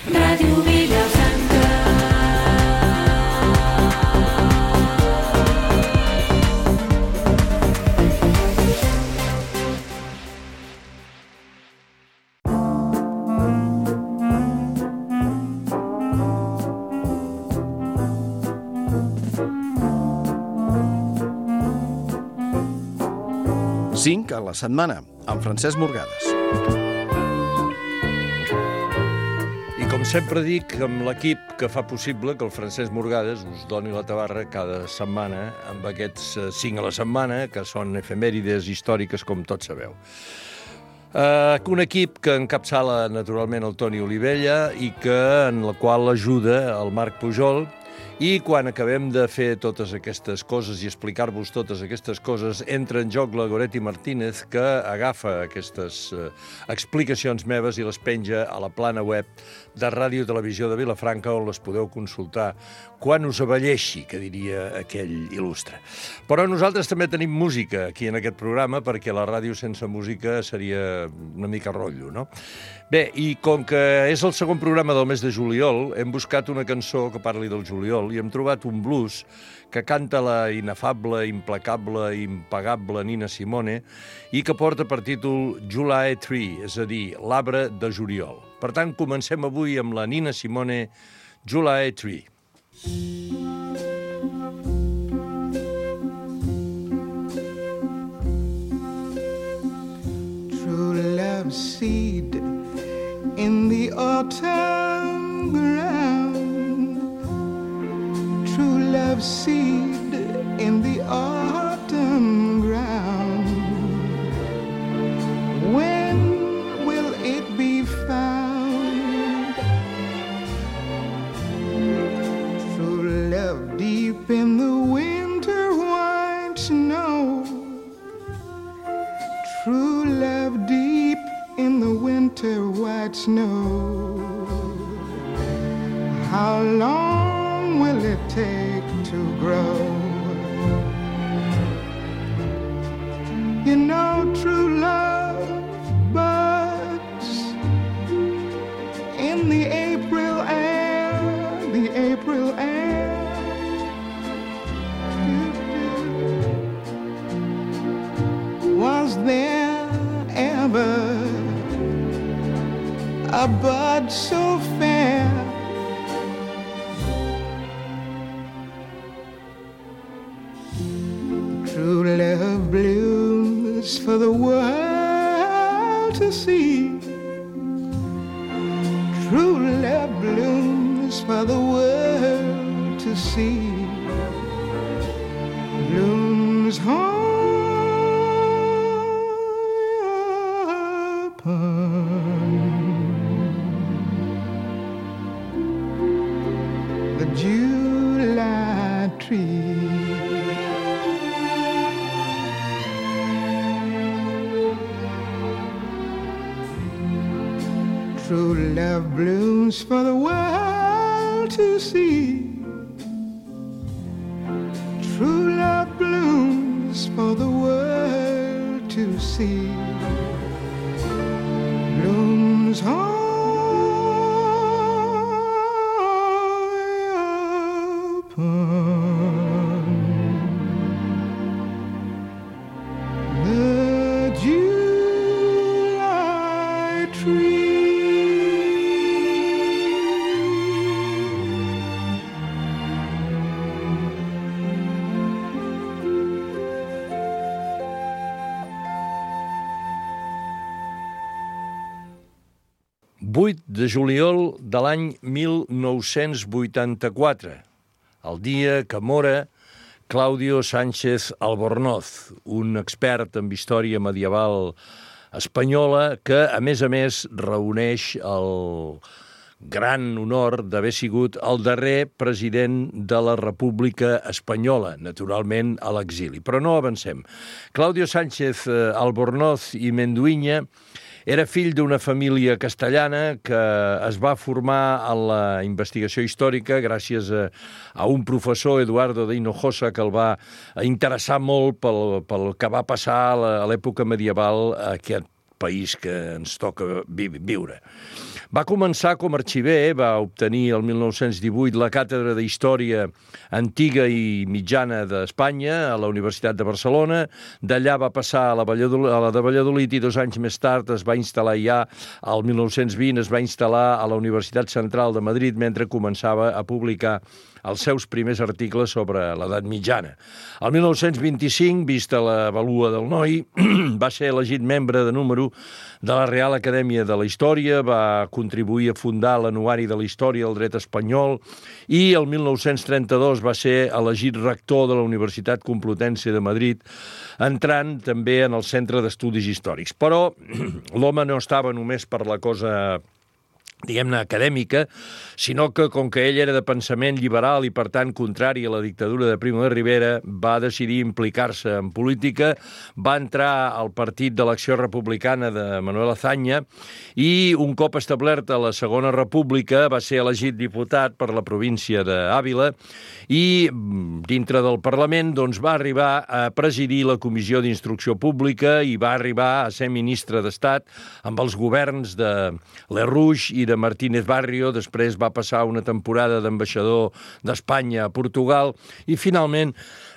Ràdio Vilafranca. Cinc a la setmana, amb Francesc Morgades. I com sempre dic, amb l'equip que fa possible que el Francesc Morgades us doni la tabarra cada setmana amb aquests 5 a la setmana, que són efemèrides històriques, com tots sabeu. Un equip que encapçala naturalment el Toni Olivella i en la qual ajuda el Marc Pujol. I quan acabem de fer totes aquestes coses i explicar-vos totes aquestes coses, entra en joc la Goretti Martínez, que agafa aquestes explicacions meves i les penja a la plana web de Ràdio Televisió de Vilafranca, on les podeu consultar quan us avelleixi, que diria aquell il·lustre. Però nosaltres també tenim música aquí en aquest programa, perquè la ràdio sense música seria una mica rotllo, no? Bé, i com que és el segon programa del mes de juliol, hem buscat una cançó que parli del juliol i hem trobat un blues que canta la inefable, implacable i impagable Nina Simone i que porta per títol July Tree, és a dir, l'arbre de juliol. Per tant, comencem avui amb la Nina Simone, July Tree. True love seed in the autumn ground, true love seed in the autumn ground. When will it be found? True love deep in the winter white snow, true love deep in the winter white snow. How long will it take to grow? You know true love buds in the April air, the April air. Was there ever a bud so fair? True love blooms for the world to see. True love blooms for the world to see. Blooms high the July tree. True love blooms for the world to see. True love blooms for the world to see. Blooms high the July tree. De juliol de l'any 1984, el dia que mora Claudio Sánchez Albornoz, un expert en història medieval espanyola que, a més, reuneix el gran honor d'haver sigut el darrer president de la República Espanyola, naturalment a l'exili. Però no avancem. Claudio Sánchez Albornoz i Menduinya era fill d'una família castellana que es va formar en la investigació històrica gràcies a un professor, Eduardo de Hinojosa, que el va interessar molt pel que va passar a l'època medieval a aquest país que ens toca viure. Va començar com a arxiver, va obtenir el 1918 la càtedra d'Història Antiga i Mitjana d'Espanya a la Universitat de Barcelona. D'allà va passar a la de Valladolid i 2 anys més tard es va instal·lar ja, al 1920, es va instal·lar a la Universitat Central de Madrid mentre començava a publicar els seus primers articles sobre l'edat mitjana. El 1925, vista la valua del noi, va ser elegit membre de número de la Real Acadèmia de la Història, va contribuir a fundar l'Anuari de la Història del Dret Espanyol i el 1932 va ser elegit rector de la Universitat Complutense de Madrid, entrant també en el Centre d'Estudis Històrics. Però l'home no estava només per la cosa diguem-ne, acadèmica, sinó que, com que ell era de pensament liberal i, per tant, contrari a la dictadura de Primo de Rivera, va decidir implicar-se en política, va entrar al Partit de l'Acció Republicana de Manuel Azaña i, un cop establerta la Segona República, va ser elegit diputat per la província d'Àvila i, dintre del Parlament, doncs, va arribar a presidir la Comissió d'Instrucció Pública i va arribar a ser ministre d'Estat amb els governs de Lerrouche i de Martínez Barrio, després va passar una temporada d'ambaixador d'Espanya a Portugal i finalment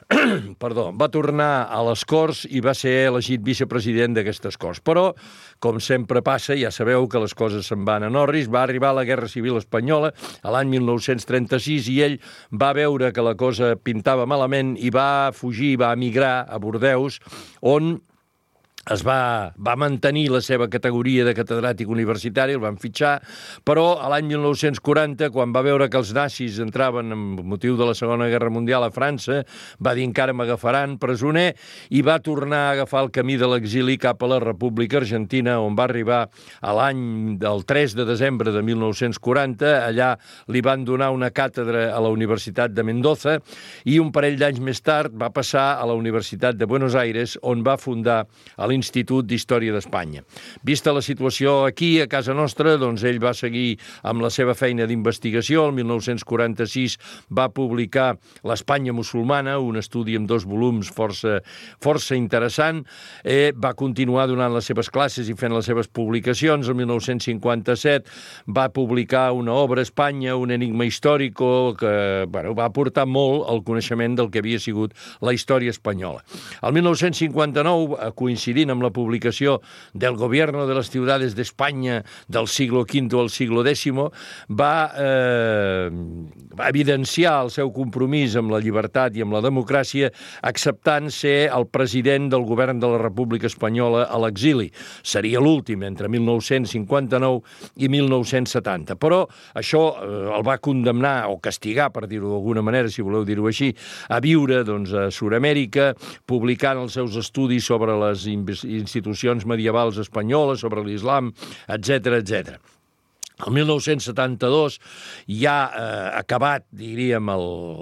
va tornar a les Corts i va ser elegit vicepresident d'aquestes Corts. Però, com sempre passa, ja sabeu que les coses se'n van a Norris, va arribar la Guerra Civil Espanyola a l'any 1936 i ell va veure que la cosa pintava malament i va fugir, va emigrar a Bordeus, on es va mantenir la seva categoria de catedràtic universitari, el van fitxar, però a l'any 1940, quan va veure que els nazis entraven amb motiu de la Segona Guerra Mundial a França, va dir encara m'agafaran presoner i va tornar a agafar el camí de l'exili cap a la República Argentina, on va arribar a l'any del 3 de desembre de 1940. Allà li van donar una càtedra a la Universitat de Mendoza i un parell d'anys més tard va passar a la Universitat de Buenos Aires, on va fundar l'Institut d'Història d'Espanya. Vista la situació aquí, a casa nostra, doncs ell va seguir amb la seva feina d'investigació. El 1946 va publicar l'Espanya musulmana, un estudi amb 2 volums força interessant. Va continuar donant les seves classes i fent les seves publicacions. El 1957 va publicar una obra, Espanya, un enigma històrico, que va aportar molt al coneixement del que havia sigut la història espanyola. El 1959, coincidint amb la publicació del Gobierno de las Ciudades de España del siglo V al siglo X, va evidenciar el seu compromís amb la llibertat i amb la democràcia, acceptant ser el president del govern de la República Espanyola a l'exili. Seria l'últim entre 1959 i 1970. Però això el va condemnar o castigar, per dir-ho d'alguna manera, si voleu dir-ho així, a viure a Sud-amèrica, publicant els seus estudis sobre les institucions medievals espanyoles, sobre l'islam, etc. El 1972, ja acabat, diríem,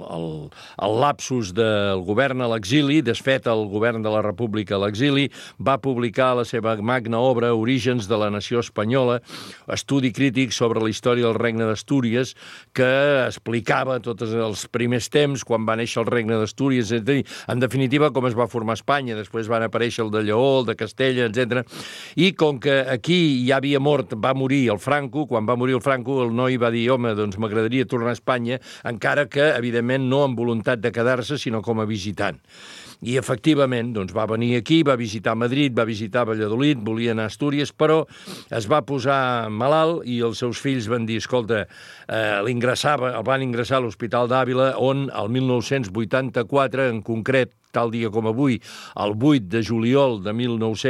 el lapsus del govern a l'exili, desfet el govern de la República a l'exili, va publicar la seva magna obra Orígens de la nació espanyola, estudi crític sobre la història del regne d'Astúries, que explicava tots els primers temps, quan va néixer el regne d'Astúries, en definitiva, com es va formar Espanya. Després van aparèixer el de Lleó, el de Castella, etc. I com que aquí ja havia mort, va morir el Franco, quan va morir el Franco, el noi va dir, home, doncs m'agradaria tornar a Espanya, encara que, evidentment, no amb voluntat de quedar-se, sinó com a visitant. I, efectivament, doncs va venir aquí, va visitar Madrid, va visitar Valladolid, volia anar a Astúries, però es va posar malalt i els seus fills van dir, escolta, el van ingressar a l'Hospital d'Àvila, on el 1984, en concret, tal dia com avui, el 8 de juliol de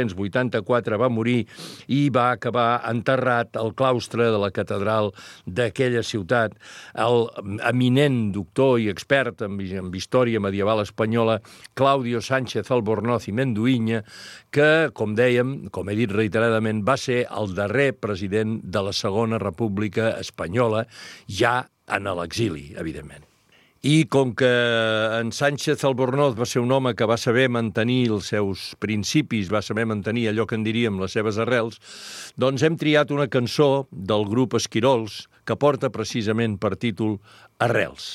1984 va morir i va acabar enterrat al claustre de la catedral d'aquella ciutat. El eminent doctor i expert en història medieval espanyola, Claudio Sánchez Albornoz i Menduïnya, que, com dèiem, com he dit reiteradament, va ser el darrer president de la Segona República Espanyola, ja en l'exili, evidentment. I com que en Sánchez Albornoz va ser un home que va saber mantenir els seus principis, va saber mantenir allò que en diríem les seves arrels, doncs hem triat una cançó del grup Esquirols que porta precisament per títol Arrels.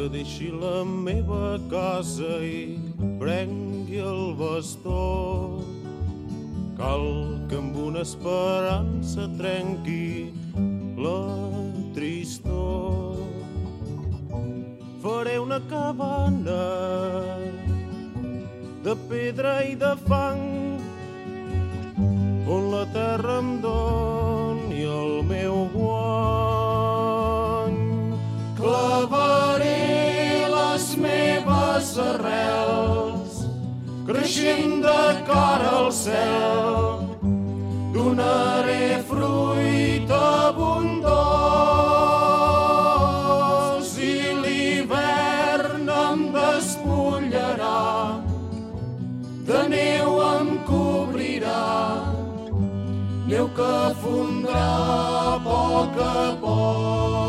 que deixi la meva casa i prengui el bastó. Cal que amb una esperança trenqui la tristor. Faré una cabana de pedra i de fang on la terra em doni el meu guany. Clavaré les meves arrels creixent de cara al cel. Donaré fruit abundós i l'hivern em despullarà, de neu em cobrirà, neu que fondrà a poc a poc.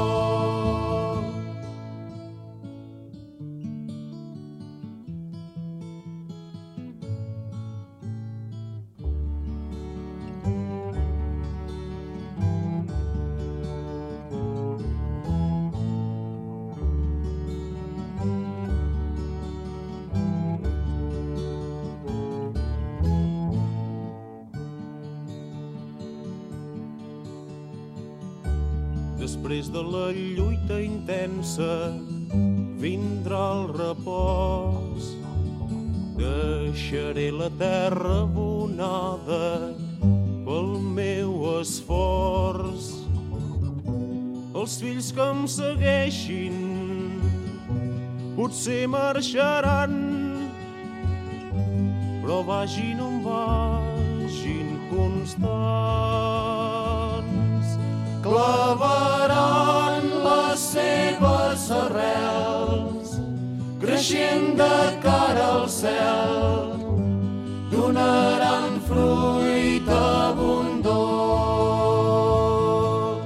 Després de la lluita intensa vindrà el repòs. Deixaré la terra abonada pel meu esforç. Els fills que em segueixin potser marxaran, però vagin on vagin constants. Clavaran les seves arrels creixent de cara al cel, donaran fruit abundós.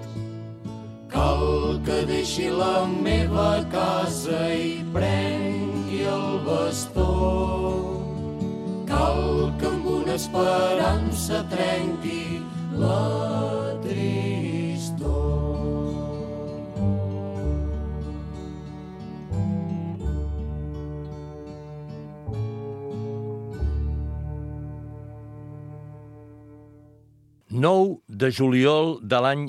Cal que deixi la meva casa i prengui el bastó. Cal que amb una esperança trenqui la tristor. Nou de juliol de l'any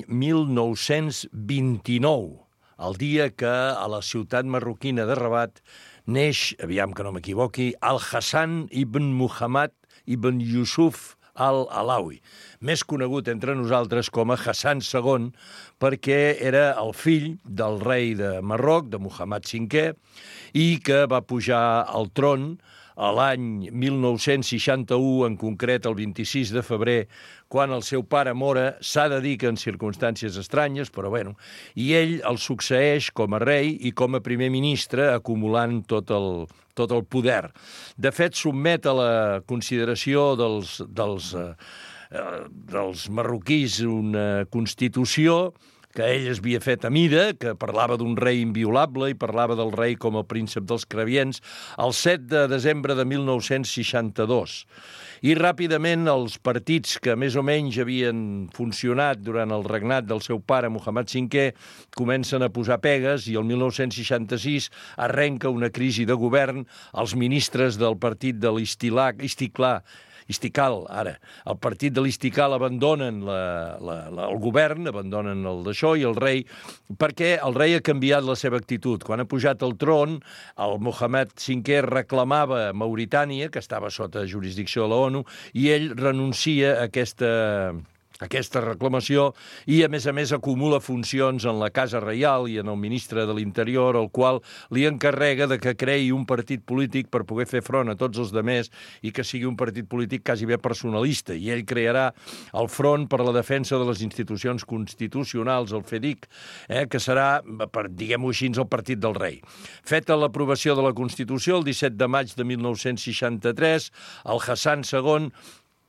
1929, el dia que a la ciutat marroquina de Rabat neix, aviam que no m'equivoqui, Al-Hassan ibn Muhammad ibn Yusuf al-Alawi, més conegut entre nosaltres com a Hassan II, perquè era el fill del rei de Marroc, de Muhammad V, i que va pujar al tron a l'any 1961, en concret el 26 de febrer, quan el seu pare mora. S'ha de dir que en circumstàncies estranyes, però bueno, i ell el succeeix com a rei i com a primer ministre, acumulant tot el poder. De fet, sotmet a la consideració dels marroquís una constitució que ell es havia fet a mida, que parlava d'un rei inviolable i parlava del rei com el príncep dels crebients, el 7 de desembre de 1962. I ràpidament els partits que més o menys havien funcionat durant el regnat del seu pare, Muhammad V, comencen a posar pegues i el 1966 arrenca una crisi de govern. Els ministres del partit de l'Istiqlal, ara, el partit de l'Istiqlal abandonen el govern, abandonen el d'això i el rei, perquè el rei ha canviat la seva actitud. Quan ha pujat al tron, el Mohammed V reclamava Mauritània, que estava sota jurisdicció de la ONU, i ell renuncia a aquesta reclamació i, a més, acumula funcions en la Casa Reial i en el ministre de l'Interior, el qual li encarrega de que creï un partit polític per poder fer front a tots els demés i que sigui un partit polític quasi bé personalista. I ell crearà el Front per la Defensa de les Institucions Constitucionals, el FEDIC, que serà, diguem-ho així, el partit del rei. Feta l'aprovació de la Constitució, el 17 de maig de 1963, el Hassan II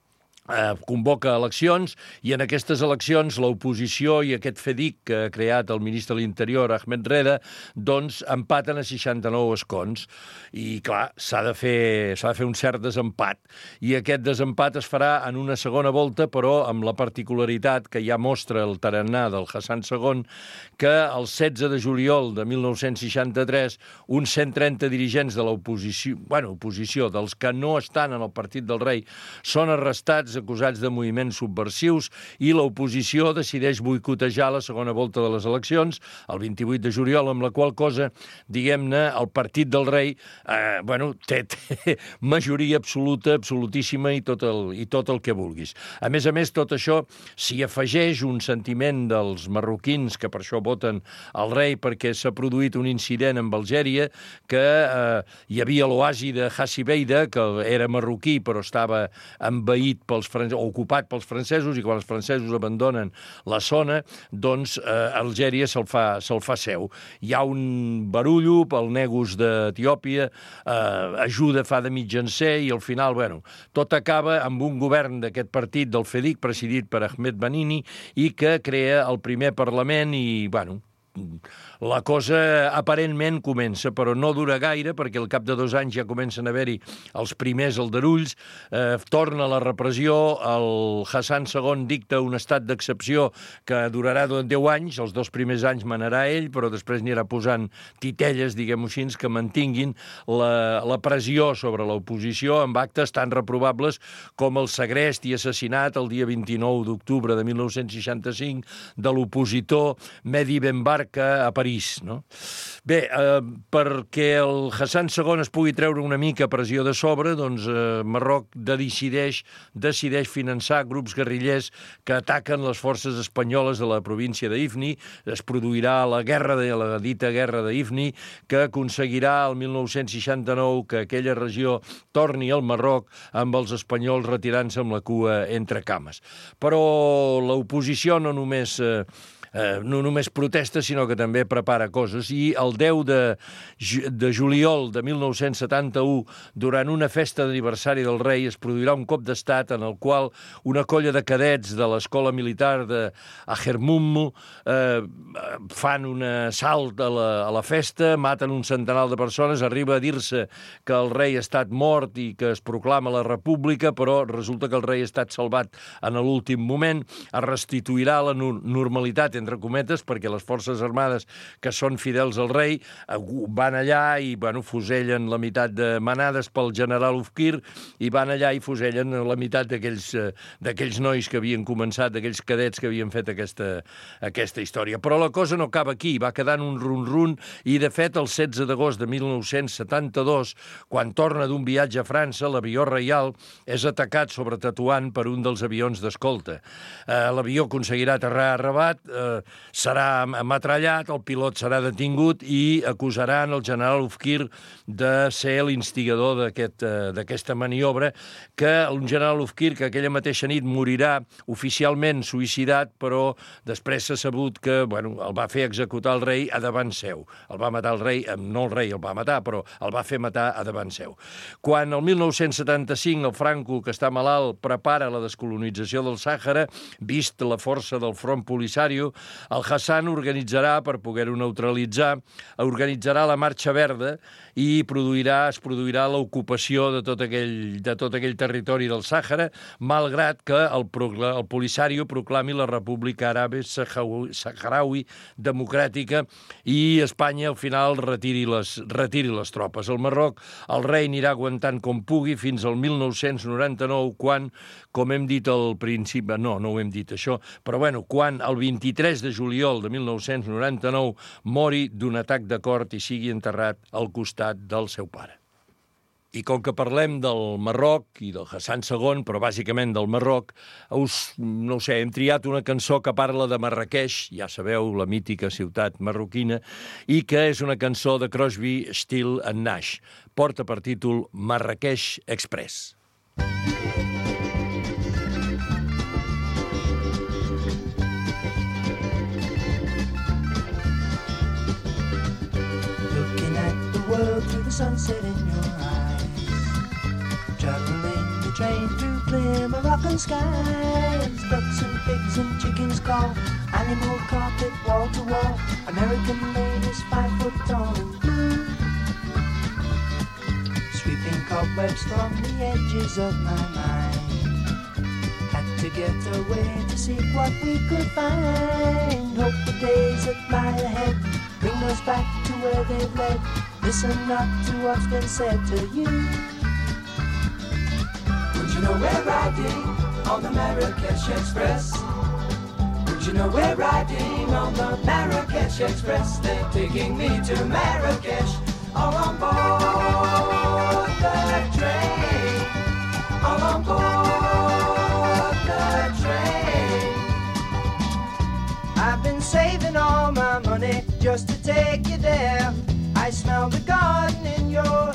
convoca eleccions i en aquestes eleccions l'oposició i aquest FEDIC que ha creat el ministre de l'Interior, Ahmed Reda, doncs empaten a 69 escons. I, clar, s'ha de fer un cert desempat. I aquest desempat es farà en una segona volta, però amb la particularitat que ja mostra el tarannà del Hassan II, que el 16 de juliol de 1963 uns 130 dirigents de l'oposició, dels que no estan en el Partit del Rei, són arrestats acusats de moviments subversius i l'oposició decideix boicotejar la segona volta de les eleccions, el 28 de juliol, amb la qual cosa, diguem-ne, el Partit del Rei té majoria absoluta, absolutíssima i tot el que vulguis. A més, tot això s'hi afegeix un sentiment dels marroquins que per això voten el rei, perquè s'ha produït un incident amb Algèria, que hi havia l'oasi de Hassi Beida, que era marroquí però estava envaït ocupat pels francesos, i quan els francesos abandonen la zona, doncs Algèria se'l fa seu. Hi ha un barullo pel negus d'Etiòpia, ajuda fa de mitjancer, i al final, tot acaba amb un govern d'aquest partit del FEDIC, presidit per Ahmed Benini, i que crea el primer Parlament i, la cosa aparentment comença, però no dura gaire, perquè al cap de 2 anys ja comencen a haver-hi els primers aldarulls, torna la repressió, el Hassan II dicta un estat d'excepció que durarà 10 anys, els 2 primers anys manarà ell, però després anirà posant titelles, diguem-ho així, que mantinguin la pressió sobre l'oposició amb actes tan reprovables com el segrest i assassinat el dia 29 d'octubre de 1965 de l'opositor Mehdi Ben Barka a París, no? Bé, perquè el Hassan II es pugui treure una mica pressió de sobre, doncs Marroc decideix finançar grups guerrillers que ataquen les forces espanyoles de la província d'Ifni. Es produirà la dita guerra d'Ifni, que aconseguirà el 1969 que aquella regió torni al Marroc amb els espanyols retirant-se amb la cua entre cames. Però l'oposició no només protesta, sinó que també prepara coses. I el 10 de juliol de 1971, durant una festa d'aniversari del rei, es produirà un cop d'estat en el qual una colla de cadets de l'escola militar d'Agermummu fan un assalt a la festa, maten un centenar de persones, arriba a dir-se que el rei ha estat mort i que es proclama la república, però resulta que el rei ha estat salvat en l'últim moment, es restituirà la normalitat, entre cometes, perquè les forces armades que són fidels al rei van allà i fusellen la meitat de manades pel general Ufkir, i van allà i fusellen la meitat d'aquells nois que havien començat, d'aquells cadets que havien fet aquesta història. Però la cosa no acaba aquí, va quedant un run-run, i de fet el 16 d'agost de 1972, quan torna d'un viatge a França, l'avió reial és atacat sobre Tetuan per un dels avions d'escolta. L'avió aconseguirà aterrar a Rabat, serà ametrallat, el pilot serà detingut i acusaran el general Ufkir de ser l'instigador d'aquesta maniobra, que el general Ufkir, que aquella mateixa nit morirà oficialment suïcidat, però després s'ha sabut que el va fer executar el rei a davant seu. El va matar el rei, no el rei el va matar, però el va fer matar a davant seu. Quan el 1975 el Franco, que està malalt, prepara la descolonització del Sàhara, vist la força del Front Polisario, el Hassan organitzarà, per poder-ho neutralitzar, organitzarà la Marxa Verda i es produirà l'ocupació de tot aquell territori del Sàhara, malgrat que el Polisario proclami la República Àrabe Saharaui Democràtica i Espanya al final retiri les tropes. Al Marroc el rei anirà aguantant com pugui fins al 1999, quan, com hem dit al principi, no ho hem dit això, però quan el 23 de juliol de 1999 mori d'un atac de cor i sigui enterrat al costat del seu pare. I com que parlem del Marroc i del Hassan II, però bàsicament del Marroc, hem triat una cançó que parla de Marràqueix, ja sabeu, la mítica ciutat marroquina, i que és una cançó de Crosby, Still and Nash. Porta per títol Marràqueix Express. Looking at the world through the sunset in your eyes, traveling the train through clear Morocco. darkened skies, ducks and pigs and chickens call. Animal carpet wall to wall. American ladies 5 foot tall and blue, sweeping cobwebs from the edges of my mind. Had to get away to see what we could find. Hope the days that lie ahead bring us back to where they've led. Listen not to what's been said to you. Would you know we're riding on the Marrakesh Express? Would you know we're riding on the Marrakesh Express? They're taking me to Marrakesh, all on board the train, all on board the train. I've been saving all my money just to take you there. I smell the garden in your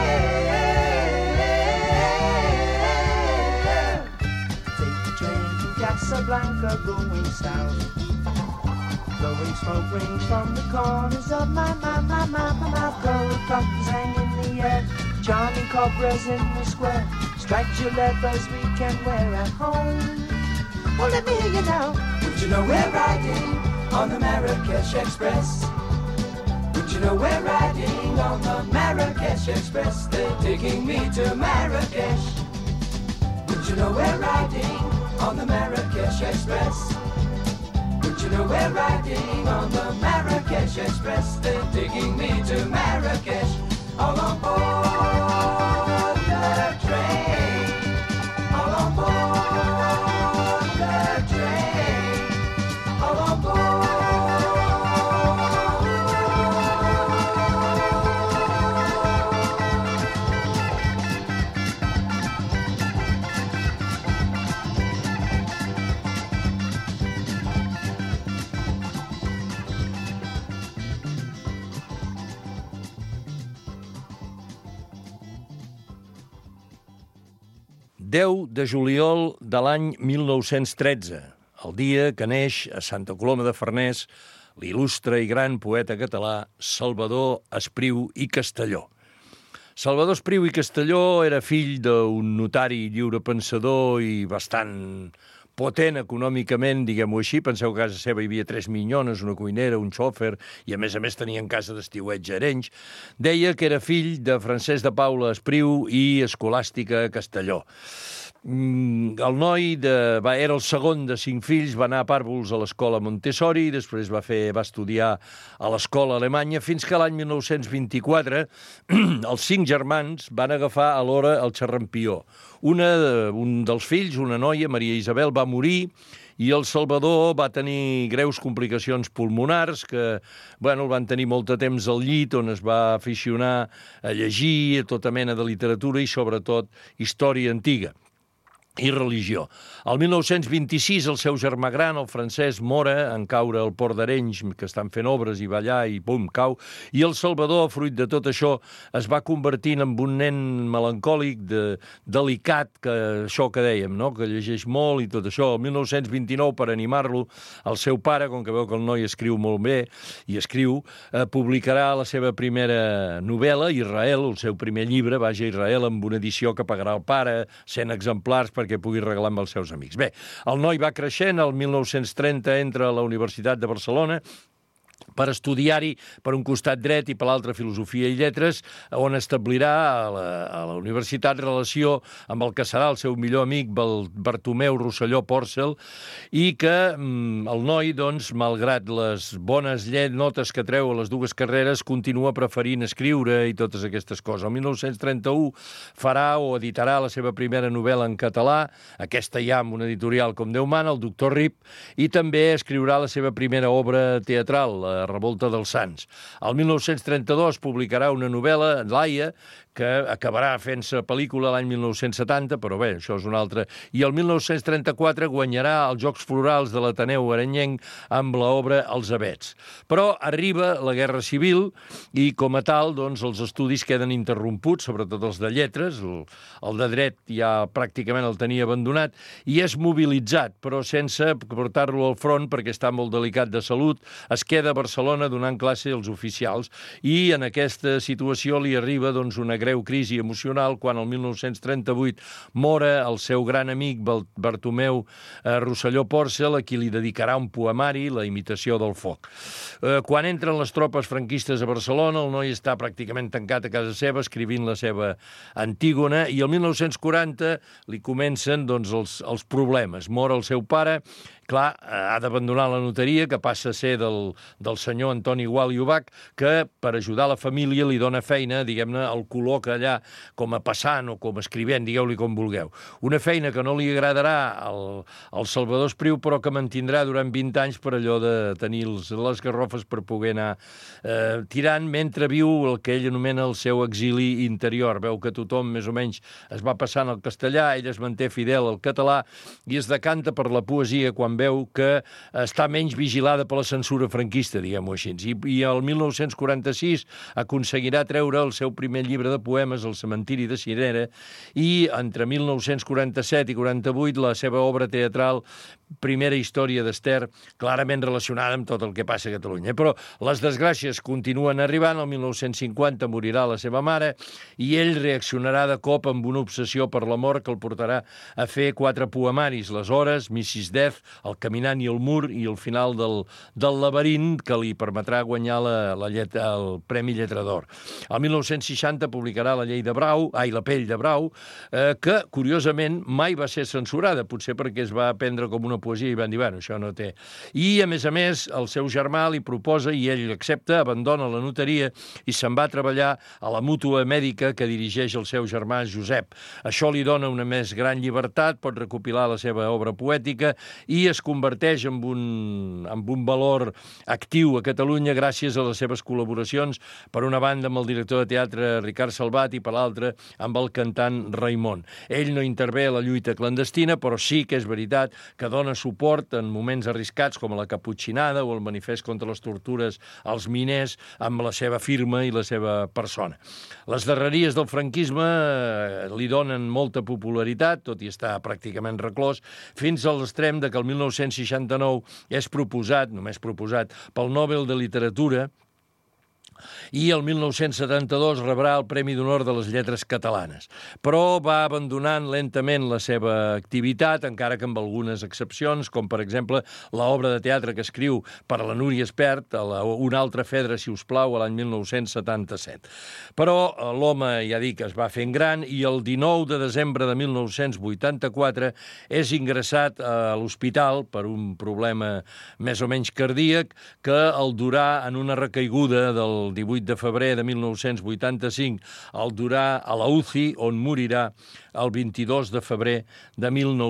hair. Take the train from Casablanca going south. Blowing smoke rings from the corners of my mouth. Gold cockles hang in the air, charming cobras in the square. Striped your leathers we can wear at home. Well, let me hear you now. Would you know we're riding on the Marrakesh Express? Would you know we're riding on the Marrakesh Express? They're taking me to Marrakesh. Would you know we're riding on the Marrakesh Express? Would you know we're riding on the Marrakesh Express? They're taking me to Marrakesh, all on board the train, all on board the train, all on board. de juliol de l'any 1913, el dia que neix a Santa Coloma de Farners l'il·lustre i gran poeta català Salvador Espriu i Castelló. Salvador Espriu i Castelló era fill d'un notari lliurepensador i bastant potent econòmicament, diguem-ho així. Penseu que a casa seva hi havia 3 minyones, una cuinera, un xòfer, i a més tenien casa d'estiuetge a Arenys. Deia que era fill de Francesc de Paula Espriu i Escolàstica Castelló. El noi era el segon de 5 fills, va anar a pàrvuls a l'escola Montessori, després va estudiar a l'escola alemanya, fins que l'any 1924 els 5 germans van agafar alhora el xerrampió. Un dels fills, una noia, Maria Isabel, va morir i el Salvador va tenir greus complicacions pulmonars que el van tenir molt de temps al llit, on es va aficionar a llegir tota mena de literatura i sobretot història antiga i religió. El 1926 el seu germà gran, el Francesc, mora en caure al port d'Arenys, que estan fent obres i va allà i pum, cau. I el Salvador, fruit de tot això, es va convertint en un nen melancòlic, delicat, que això que dèiem, no? Que llegeix molt i tot això. El 1929, per animar-lo, el seu pare, com que veu que el noi escriu molt bé i escriu, publicarà la seva primera novel·la, Israel, el seu primer llibre, Vaja Israel, amb una edició que pagarà el pare, 100 exemplars perquè pugui regalar amb els seus amics. Bé, el noi va creixent, el 1930 entra a la Universitat de Barcelona per estudiar-hi per un costat dret i per l'altre filosofia i lletres, on establirà a la universitat relació amb el que serà el seu millor amic, Bartomeu Rosselló Porcel, i que el noi, doncs, malgrat les bones notes que treu a les dues carreres, continua preferint escriure i totes aquestes coses. El 1931 farà o editarà la seva primera novel·la en català, aquesta ja amb una editorial com Déu mana, el Doctor Rip, i també escriurà la seva primera obra teatral, La Revolta dels Sants. El 1932 publicarà una novel·la, Laia, que acabarà fent-se pel·lícula l'any 1970, però bé, això és un altre. I el 1934 guanyarà els Jocs Florals de l'Ateneu Arenyenc amb l'obra Els Avets. Però arriba la Guerra Civil i, com a tal, doncs, els estudis queden interromputs, sobretot els de lletres. El de dret ja pràcticament el tenia abandonat i és mobilitzat, però sense portar-lo al front perquè està molt delicat de salut. Es queda a Barcelona donant classe als oficials i en aquesta situació li arriba doncs, una greu crisi emocional quan el 1938 mora el seu gran amic Bartomeu Rosselló Pòrcel, a qui li dedicarà un poemari, La imitació del foc. Quan entren les tropes franquistes a Barcelona, el noi està pràcticament tancat a casa seva, escrivint la seva Antígona, i el 1940 li comencen doncs, els problemes. Mor el seu pare, clar, ha d'abandonar la notaria, que passa a ser del senyor Antoni Gual i Ubach, que per ajudar la família li dona feina, diguem-ne, el col·loca allà com a passant o com a escrivent, digueu-li com vulgueu. Una feina que no li agradarà al Salvador Espriu, però que mantindrà durant 20 anys per allò de tenir les garrofes per poder anar tirant mentre viu el que ell anomena el seu exili interior. Veu que tothom més o menys es va passant al castellà, ell es manté fidel al català i es decanta per la poesia quan veu que està menys vigilada per la censura franquista, diguem-ho així. I el 1946 aconseguirà treure el seu primer llibre de poemes, El cementiri de Cirera, i entre 1947 i 48 la seva obra teatral Primera història d'Ester, clarament relacionada amb tot el que passa a Catalunya. Però les desgràcies continuen arribant. El 1950 morirà la seva mare i ell reaccionarà de cop amb una obsessió per la mort que el portarà a fer 4 poemaris: Les hores, Mrs. Death, El caminant i el mur i el final del laberint, que li permetrà guanyar el Premi Lletra d'Or. El 1960 publicarà La pell de Brau, que, curiosament, mai va ser censurada, potser perquè es va prendre com una poesia i van dir, bueno, això no té. I, a més, el seu germà li proposa, i ell accepta, abandona la notaria i se'n va a treballar a la mútua mèdica que dirigeix el seu germà Josep. Això li dona una més gran llibertat, pot recopilar la seva obra poètica i es converteix en un valor actiu a Catalunya gràcies a les seves col·laboracions, per una banda amb el director de teatre Ricard Salvat i per l'altra amb el cantant Raimon. Ell no intervé a la lluita clandestina, però sí que és veritat que dona suport en moments arriscats com la Caputxinada o el manifest contra les tortures als miners amb la seva firma i la seva persona. Les darreries del franquisme li donen molta popularitat, tot i estar pràcticament reclòs, fins a l'extrem de que el 1969 és només proposat, pel Nobel de Literatura, i el 1972 rebrà el Premi d'Honor de les Lletres Catalanes. Però va abandonant lentament la seva activitat, encara que amb algunes excepcions, com per exemple l'obra de teatre que escriu per a la Núria Espert, Un altre Fedra, si us plau, a l'any 1977. Però l'home, ja dic, es va fent gran i el 19 de desembre de 1984 és ingressat a l'hospital per un problema més o menys cardíac que el durà en una recaiguda del 18 de febrer de 1985, el durà a la UCI, on morirà el 22 de febrer de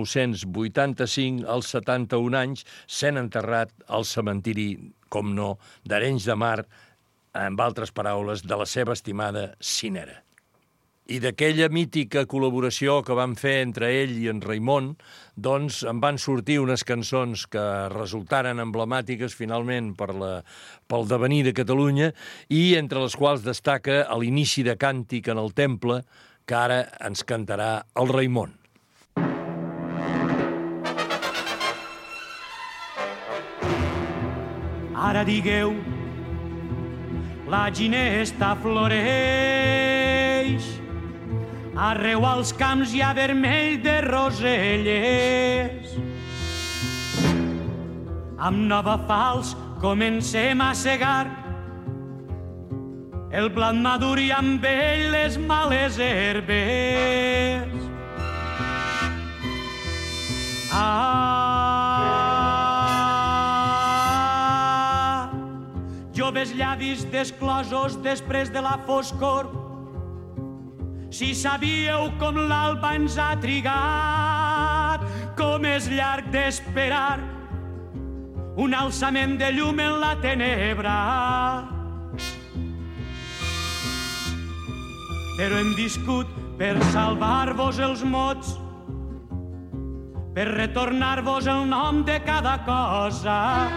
1985, als 71 anys, sent enterrat al cementiri, com no, d'Arenys de Mar, amb altres paraules, de la seva estimada Cinera. I d'aquella mítica col·laboració que van fer entre ell i en Raimon, doncs en van sortir unes cançons que resultaren emblemàtiques finalment pel devenir de Catalunya i entre les quals destaca l'inici de Càntic en el Temple, que ara ens cantarà el Raimon. Ara digueu, la ginesta floreix, arreu als camps hi ha vermell de roselles. Amb nova falç comencem a segar el blat madur i amb ell les males herbes. Joves llavis desclosos després de la foscor, si sabíeu com l'alba ens ha trigat, com és llarg d'esperar un alçament de llum en la tenebra. Però hem viscut per salvar-vos els mots, per retornar-vos el nom de cada cosa,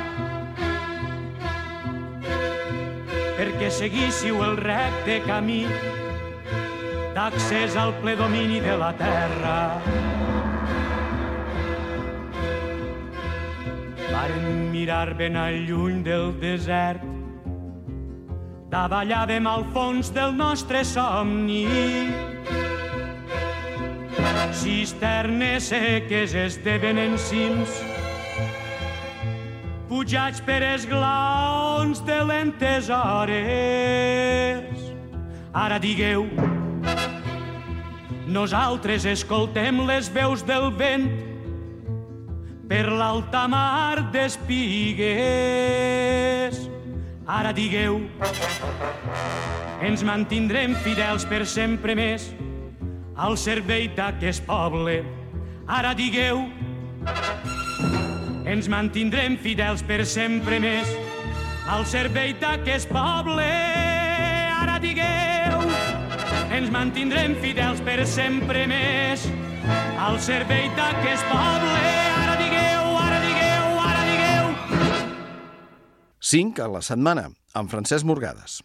perquè seguíssiu el recte camí d'accés al ple domini de la terra. La varen mirar ben al lluny del desert. Davallàvem al fons del nostre somni. Cisternes seques esdevenen cims, pujats per esglaons de lentes hores. Ara digueu, nosaltres escoltem les veus del vent per l'alta mar d'espigues. Ara digueu, ens mantindrem fidels per sempre més al servei d'aquest poble. Ara digueu, ens mantindrem fidels per sempre més al servei d'aquest poble. Ara digueu, ens mantindrem fidels per sempre més al servei d'aquest poble. Ara digueu, ara digueu, ara digueu. 5 a la setmana, amb Francesc Morgades.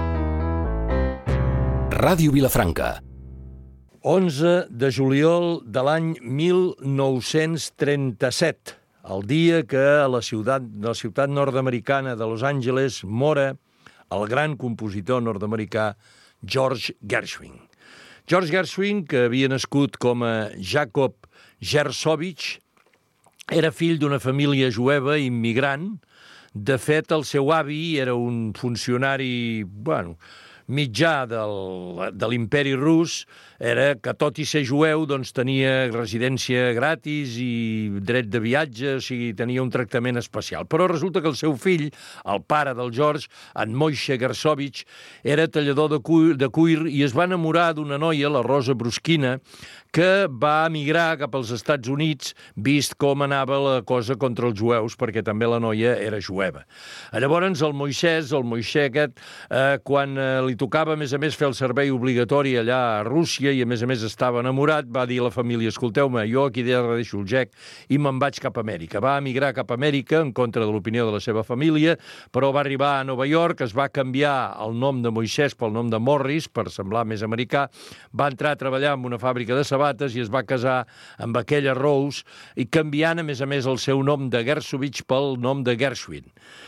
Ràdio Vilafranca. 11 de juliol de l'any 1937, el dia que a la ciutat nord-americana de Los Angeles mora el gran compositor nord-americà George Gershwin. George Gershwin, que havia nascut com a Jacob Gersovich, era fill d'una família jueva immigrant. De fet, el seu avi era un funcionari, mitjà de l'imperi rus, era que tot i ser jueu doncs tenia residència gratis i dret de viatge, o sigui, tenia un tractament especial. Però resulta que el seu fill, el pare del George, en Moishe Gersovich, era tallador de cuir i es va enamorar d'una noia, la Rosa Bruskina, que va emigrar cap als Estats Units, vist com anava la cosa contra els jueus, perquè també la noia era jueva. Llavors, el Moixé aquest, quan li tocava, a més, fer el servei obligatori allà a Rússia i, a més, estava enamorat, va dir a la família, escolteu-me, jo aquí deixo el gec i me'n vaig cap a Amèrica. Va emigrar cap a Amèrica, en contra de l'opinió de la seva família, però va arribar a Nova York, es va canviar el nom de Moisès pel nom de Morris, per semblar més americà, va entrar a treballar en una fàbrica de sabates i es va casar amb aquella Rose, i canviant, a més, el seu nom de Gersovich pel nom de Gershwin.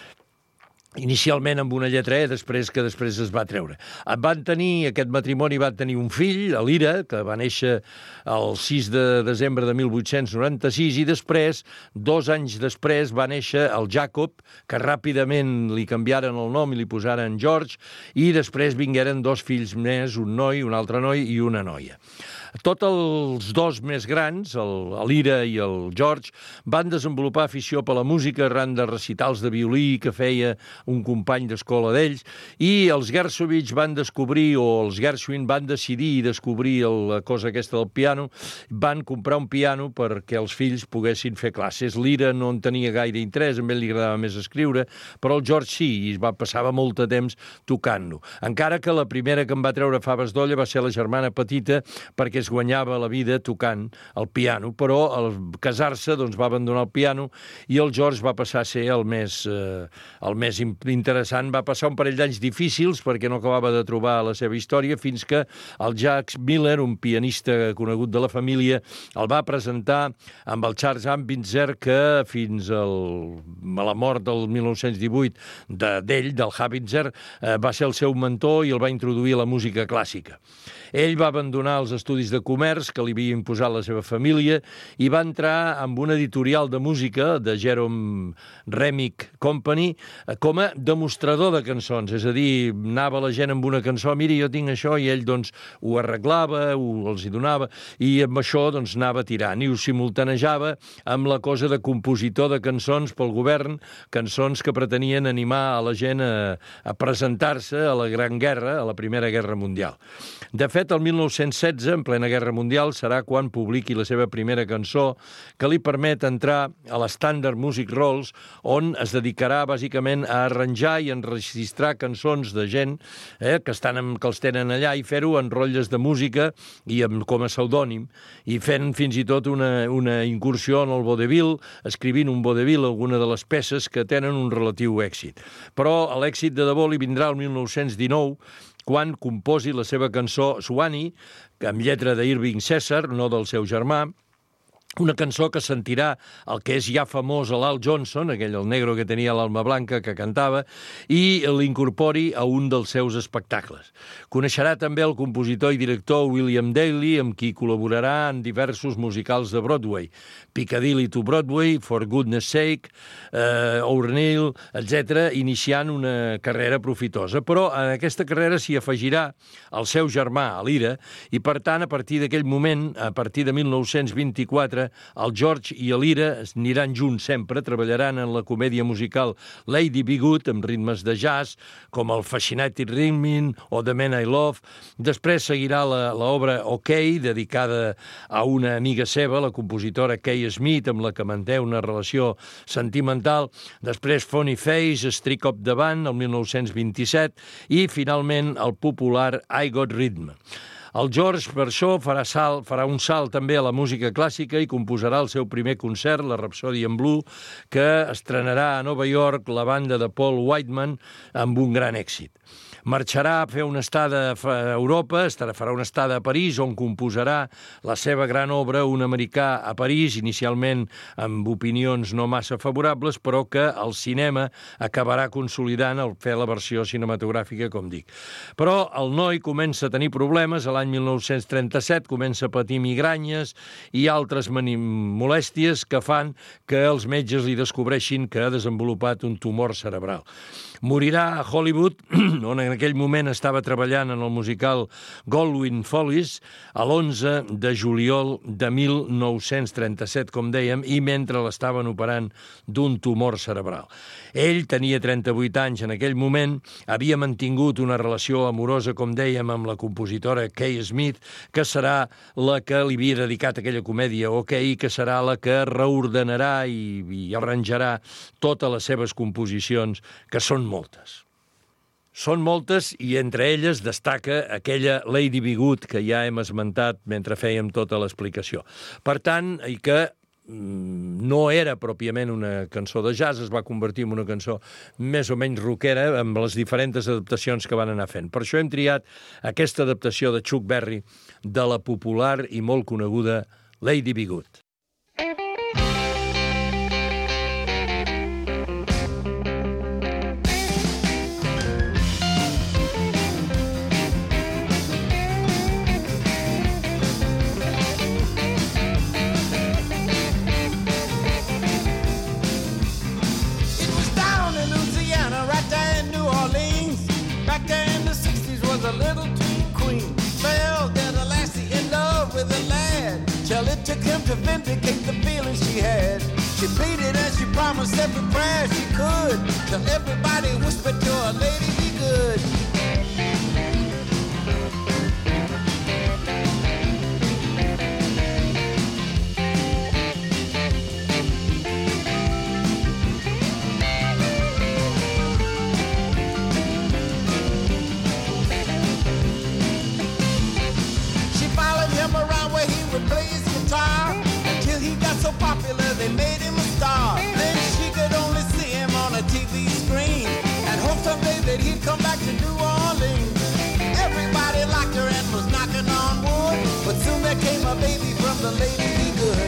Inicialment amb una lletra E, després es va treure. Aquest matrimoni va tenir un fill, l'Ira, que va néixer el 6 de desembre de 1896, i després, 2 anys després, va néixer el Jacob, que ràpidament li canviaren el nom i li posaren George, i després vingueren 2 fills més, un noi, un altre noi i una noia. Tots els 2 més grans, l'Ira i el George, van desenvolupar afició per la música arran de recitals de violí que feia un company d'escola d'ells, i els Gersovich van descobrir, o els Gershwin van decidir descobrir la cosa aquesta del piano, van comprar un piano perquè els fills poguessin fer classes. L'Ira no en tenia gaire interès, a ell li agradava més escriure, però el George sí, i passava molt de temps tocant-lo. Encara que la primera que em va treure faves d'olla va ser la germana petita, perquè es guanyava la vida tocant el piano, però al casar-se va abandonar el piano i el George va passar a ser el més interessant. Va passar un parell d'anys difícils perquè no acabava de trobar la seva història, fins que el Jacques Miller, un pianista conegut de la família, el va presentar amb el Charles Ambitzer, que fins a la mort del 1918 del Habitzer, va ser el seu mentor i el va introduir a la música clàssica. Ell va abandonar els estudis de comerç que li havia imposat la seva família i va entrar en una editorial de música de Jerome Remick Company com a demostrador de cançons, és a dir, anava la gent amb una cançó, mira, jo tinc això, i ell ho arreglava, els hi donava, i amb això anava tirant i ho simultanejava amb la cosa de compositor de cançons pel govern, cançons que pretenien animar a la gent a presentar-se a la Gran Guerra, a la Primera Guerra Mundial. De fet, el 1916, en plena Guerra Mundial, serà quan publiqui la seva primera cançó, que li permet entrar a l'Standard Music Rolls, on es dedicarà bàsicament a arranjar i enregistrar cançons de gent que els tenen allà, i fer-ho en rotlles de música i com a pseudònim, i fent fins i tot una incursió en el vodevil, escrivint un vodevil, alguna de les peces que tenen un relatiu èxit. Però l'èxit de debò li vindrà el 1919, quan composi la seva cançó Swanee, amb lletra d'Irving César, no del seu germà, una cançó que sentirà el que és ja famós l'Al Johnson, el negro que tenia l'alma blanca, que cantava, i l'incorpori a un dels seus espectacles. Coneixerà també el compositor i director William Daly, amb qui col·laborarà en diversos musicals de Broadway, Piccadilly to Broadway, For Goodness Sake, O'Neill, etc., iniciant una carrera profitosa. Però en aquesta carrera s'hi afegirà el seu germà, l'Ira, i per tant, a partir d'aquell moment, a partir de 1924, el George i l'Ira aniran junts sempre, treballaran en la comèdia musical Lady Be Good, amb ritmes de jazz, com el Fascinating Rhythm o The Man I Love. Després seguirà l'obra OK, dedicada a una amiga seva, la compositora Kay Smith, amb la que manté una relació sentimental. Després Funny Face, Streak Up the Band, el 1927, i finalment el popular I Got Rhythm. El George, per això, farà un salt també a la música clàssica i composarà el seu primer concert, la Rhapsody in Blue, que estrenarà a Nova York la banda de Paul Whiteman amb un gran èxit. Marxarà a fer una estada a Europa, farà una estada a París, on composarà la seva gran obra, Un americà a París, inicialment amb opinions no massa favorables, però que el cinema acabarà consolidant el fer la versió cinematogràfica, com dic. Però el noi comença a tenir problemes, l'any 1937 comença a patir migranyes i altres molèsties que fan que els metges li descobreixin que ha desenvolupat un tumor cerebral. Morirà a Hollywood, on en aquell moment estava treballant en el musical Goldwyn Follies, l'11 de juliol de 1937, com dèiem, i mentre l'estaven operant d'un tumor cerebral. Ell tenia 38 anys en aquell moment, havia mantingut una relació amorosa, com dèiem, amb la compositora Kay Smith, que serà la que li havia dedicat aquella comèdia OK, que serà la que reordenarà i arranjarà totes les seves composicions, que són moltes. Són moltes i entre elles destaca aquella Lady Be Good que ja hem esmentat mentre fèiem tota l'explicació. Per tant, i que no era pròpiament una cançó de jazz, es va convertir en una cançó més o menys rockera amb les diferents adaptacions que van anar fent. Per això hem triat aquesta adaptació de Chuck Berry de la popular i molt coneguda Lady Be Good. To vindicate the feelings she had, she pleaded and she promised every prayer she could, till everybody whispered to her, Lady Be Good. She followed him around where he would play his guitar, until he got so popular they made him a star. Then she could only see him on a TV screen and hope someday that he'd come back to New Orleans. Everybody liked her and was knocking on wood, but soon there came a baby from the Lady Be Good.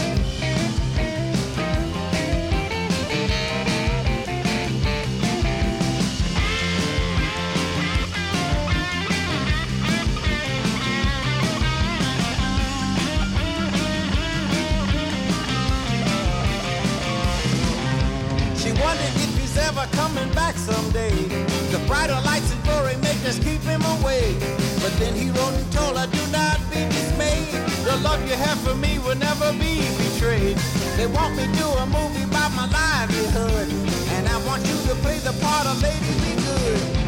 Coming back someday. The brighter lights and glory make us keep him away. But then he wrote and told her, do not be dismayed. The love you have for me will never be betrayed. They want me to do a movie about my livelihood, and I want you to play the part of Lady Be Good.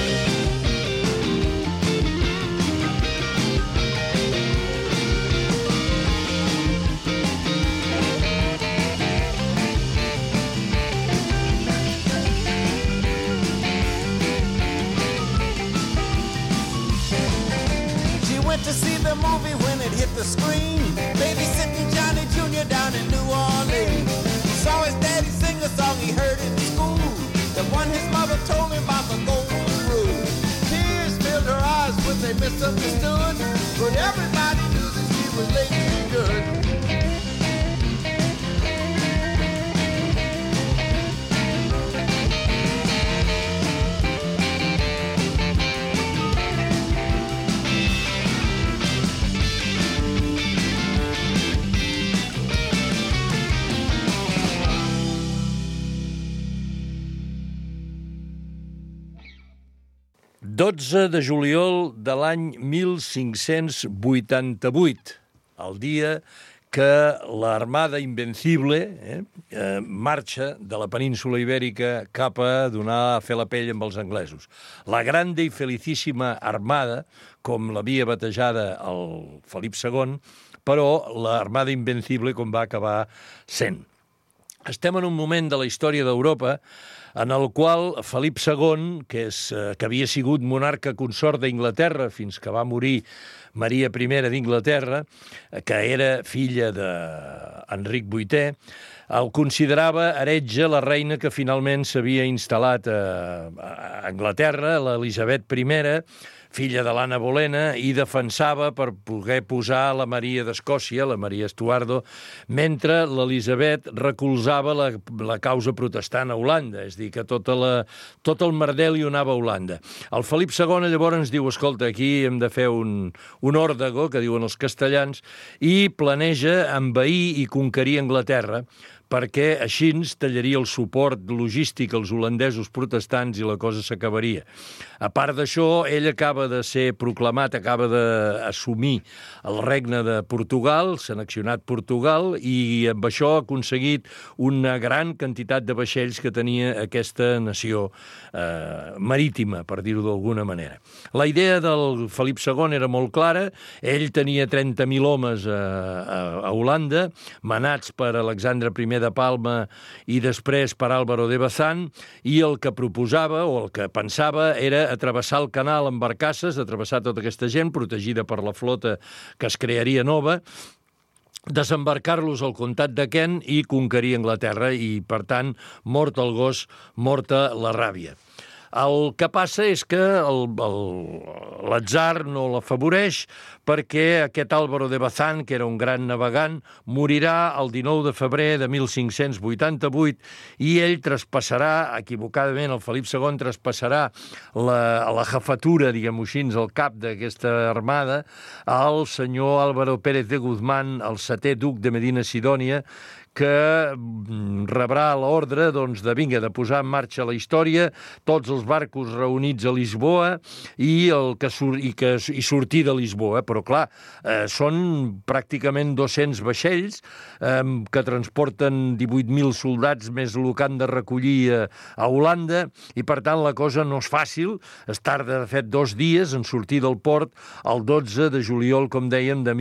To see the movie when it hit the screen, babysitting Johnny Jr. down in New Orleans. Saw his daddy sing a song he heard in school, the one his mother told him about the golden rule. Tears filled her eyes when they misunderstood, but everybody knew that she was Lady Be Good. 12 de juliol de l'any 1588, el dia que l'Armada Invencible marxa de la península ibèrica cap a donar a fer la pell amb els anglesos. La grande i felicíssima Armada, com l'havia batejada el Felip II, però l'Armada Invencible com va acabar sent. Estem en un moment de la història d'Europa en el qual Felip II, que havia sigut monarca consort d'Inglaterra fins que va morir Maria I d'Inglaterra, que era filla d'Enric VIII, el considerava heretge la reina que finalment s'havia instal·lat a Anglaterra, l'Elisabet I, filla de l'Anna Bolena, i defensava per poder posar la Maria d'Escòcia, la Maria Estuardo, mentre l'Elisabet recolzava la causa protestant a Holanda, és a dir, que tot el merder li anava a Holanda. El Felip II llavors ens diu, escolta, aquí hem de fer un òrdego, que diuen els castellans, i planeja envair i conquerir Anglaterra, perquè així ens tallaria el suport logístic als holandesos protestants i la cosa s'acabaria. A part d'això, ell acaba de ser proclamat, acaba d'assumir el regne de Portugal, s'ha Portugal, i amb això ha aconseguit una gran quantitat de vaixells que tenia aquesta nació marítima, per dir-ho d'alguna manera. La idea del Felip II era molt clara, ell tenia 30.000 homes a Holanda, manats per Alexandre I de Palma i després per Álvaro de Bazán, i el que proposava o el que pensava era travessar el canal amb barcasses, travessar tota aquesta gent protegida per la flota que es crearia nova, desembarcar-los al comtat de Kent i conquerir Anglaterra i, per tant, mort el gos, morta la ràbia. El que passa és que l'atzar no l'afavoreix perquè aquest Álvaro de Bazán, que era un gran navegant, morirà el 19 de febrer de 1588 i ell traspassarà, equivocadament, el Felip II traspassarà la jefatura, diguem-ho així, el cap d'aquesta armada al senyor Álvaro Pérez de Guzmán, el 7è duc de Medina Sidònia, que rebrà l'ordre de posar en marxa la història, tots els barcos reunits a Lisboa i sortir de Lisboa. Però, clar, són pràcticament 200 vaixells que transporten 18.000 soldats més el que han de recollir a Holanda i, per tant, la cosa no és fàcil. Es tarda, de fet, 2 dies en sortir del port el 12 de juliol, com dèiem, de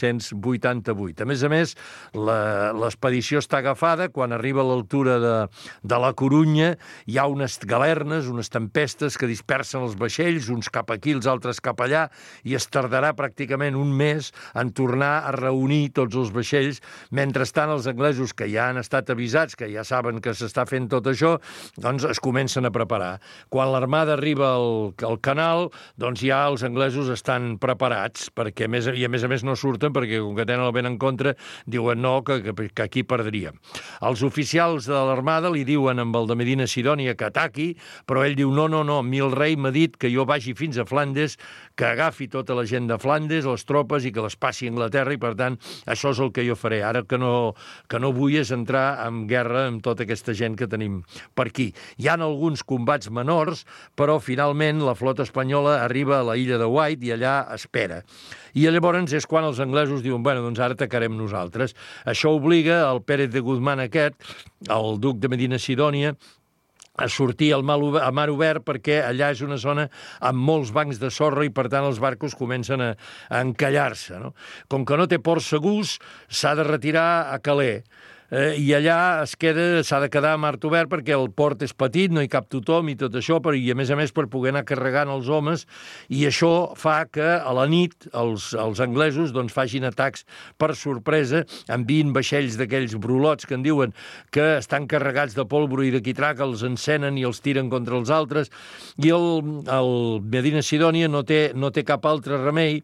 1588. A més, l'expedició està agafada. Quan arriba a l'altura de la Corunya hi ha unes galernes, unes tempestes que dispersen els vaixells, uns cap aquí, els altres cap allà, i es tardarà pràcticament un mes en tornar a reunir tots els vaixells. Mentrestant, els anglesos, que ja han estat avisats, que ja saben que s'està fent tot això, doncs es comencen a preparar. Quan l'armada arriba al canal, doncs ja els anglesos estan preparats, perquè a més no surten, perquè com que tenen el vent en contra, diuen no, que aquí perdríem. Els oficials de l'armada li diuen amb el de Medina Sidònia que ataqui, però ell diu no, a mi el rei m'ha dit que jo vagi fins a Flandes, que agafi tota la gent de Flandes, les tropes, i que les passi a Anglaterra, i per tant això és el que jo faré. Ara que no vull és entrar en guerra amb tota aquesta gent que tenim per aquí. Hi ha alguns combats menors, però finalment la flota espanyola arriba a la illa de White i allà espera. I llavors és quan els anglesos diuen doncs ara atacarem nosaltres. Això obliga el Pérez de Guzmán aquest, el duc de Medina Sidònia, a sortir a mar obert perquè allà és una zona amb molts bancs de sorra i, per tant, els barcos comencen a encallar-se. Com que no té ports segurs, s'ha de retirar a Calais. I allà s'ha de quedar a mar obert perquè el port és petit, no hi cap tothom i tot això, i a més per poder anar carregant els homes, i això fa que a la nit els anglesos facin atacs per sorpresa, envien vaixells d'aquells brulots que en diuen que estan carregats de pólvora i de quitrà, que els encenen i els tiren contra els altres, i el Medina Sidònia no té cap altre remei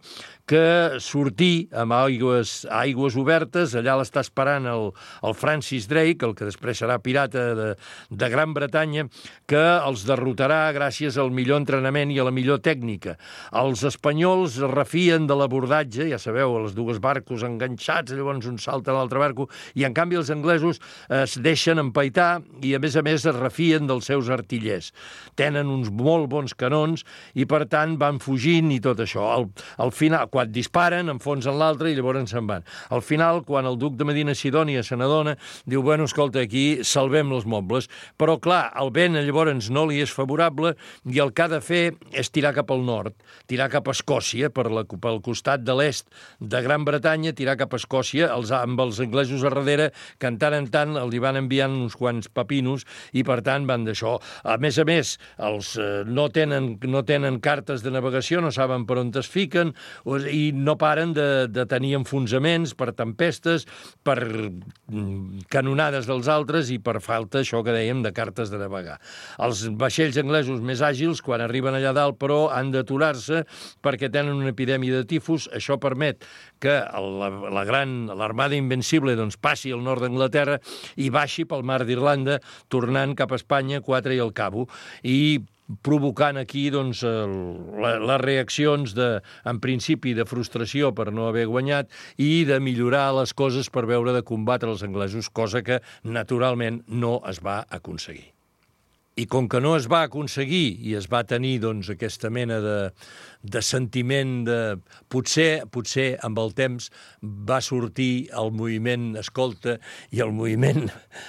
que sortir amb aigües obertes, allà l'està esperant el Francis Drake, el que després serà pirata de Gran Bretanya, que els derrotarà gràcies al millor entrenament i a la millor tècnica. Els espanyols refien de l'abordatge, ja sabeu, els dos barcos enganxats, llavors un salta a l'altre barco, i en canvi els anglesos es deixen empaitar i a més es refien dels seus artillers. Tenen uns molt bons canons i per tant van fugint i tot això. Al final, quan disparen, enfonsen l'altre i llavors se'n van. Al final, quan el duc de Medina Sidònia se n'adona, diu, bueno, escolta, aquí salvem els mobles, però clar, el vent llavors no li és favorable i el que ha de fer és tirar cap al nord, tirar cap a Escòcia, pel costat de l'est de Gran Bretanya, tirar cap a Escòcia, amb els anglesos a darrere, que en tant li van enviant uns quants papinos i per tant van d'això. A més, els no tenen cartes de navegació, no saben per on es fiquen i no paren de tenir enfonsaments per tempestes, per canonades dels altres i per falta, això que dèiem, de cartes de navegar. Els vaixells anglesos més àgils, quan arriben allà dalt, però han d'aturar-se perquè tenen una epidèmia de tifus. Això permet que l'armada invencible passi al nord d'Anglaterra i baixi pel mar d'Irlanda, tornant cap a Espanya, Quatre i el Cabo, i provocant aquí les reaccions en principi de frustració per no haver guanyat i de millorar les coses per veure de combatre els anglesos, cosa que naturalment no es va aconseguir. I com que no es va aconseguir i es va tenir aquesta mena de sentiment de... Potser amb el temps va sortir el moviment escolta i el moviment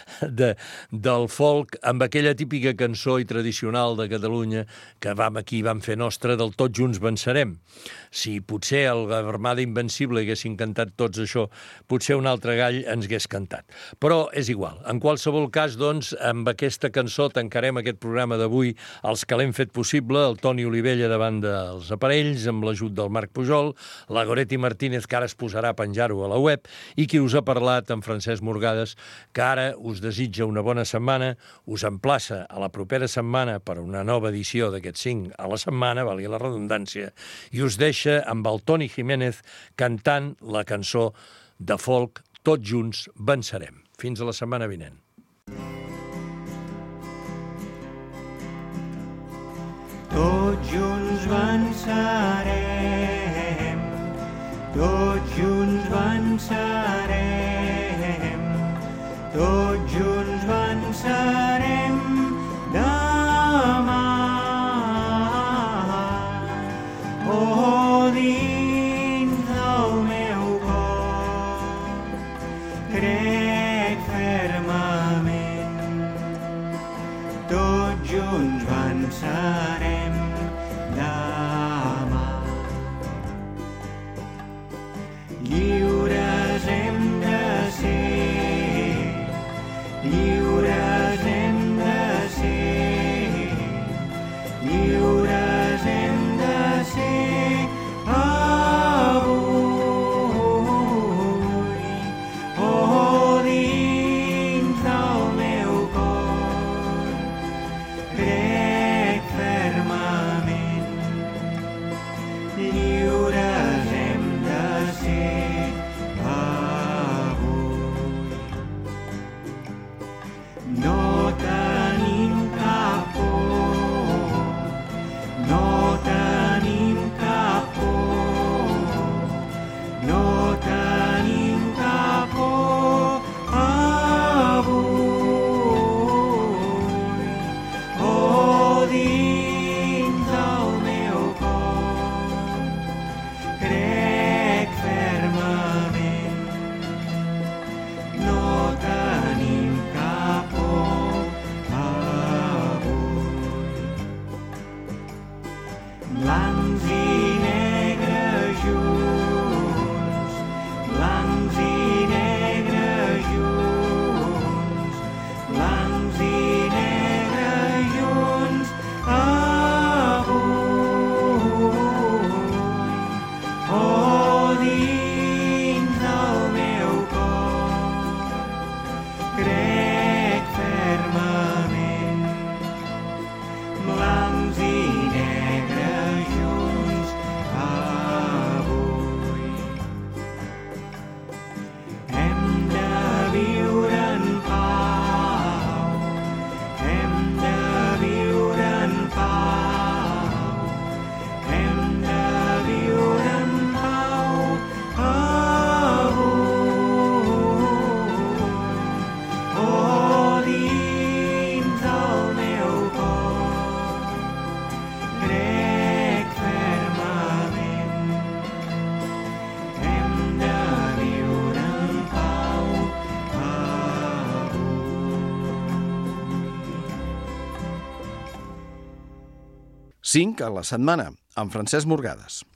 del folk amb aquella típica cançó i tradicional de Catalunya que vam fer nostra del Tots Junts Vencerem. Si potser l'Armada Invencible haguessin cantat tots això, potser un altre gall ens hagués cantat. Però és igual. En qualsevol cas, amb aquesta cançó tancarem aquest programa d'avui, els que l'hem fet possible, el Toni Olivella davant dels aparells, amb l'ajut del Marc Pujol, la Goretti Martínez, que ara es posarà a penjar-ho a la web, i qui us ha parlat, en Francesc Morgades, que ara us desitja una bona setmana, us emplaça a la propera setmana per una nova edició d'aquest 5 a la setmana, valgui la redundància, i us deixa amb el Toni Jiménez cantant la cançó de folk Tots Junts Vencerem. Fins a la setmana vinent. Tots junts vencerem, tots junts vencerem, tots junts vencerem demà. Oh, dins del meu cor crec fermament, tots junts vencerem demà. Lliures hem de ser, lliures hem de ser, lliures hem de ser avui. Oh, dins del meu cor crec fermament, lliures hem de ser. 5 a la setmana, amb Francesc Morgades.